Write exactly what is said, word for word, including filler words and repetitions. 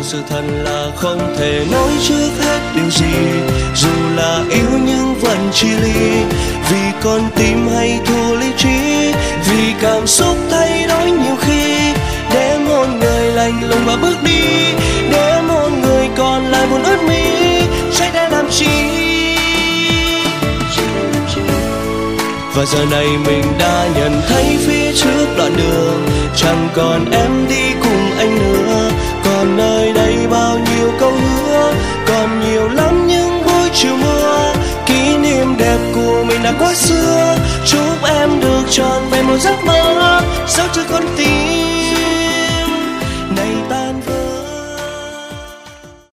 sự thật là không thể nói trước hết điều gì, dù là yêu nhưng vẫn chia ly, vì con tim hay thua lý trí, vì cảm xúc thay đổi nhiều khi. Để một người lạnh lùng và bước đi, để một người còn lại buồn ướt mi, trái để làm chi? Và giờ này mình đã nhận thấy phía trước đoạn đường chẳng còn em đi cùng anh nữa, còn nơi đây bao nhiêu câu hứa, còn nhiều lắm những buổi chiều mưa, kỷ niệm đẹp của mình đã quá xưa. Chúc em được trọn vẹn một giấc mơ, sao chưa con tim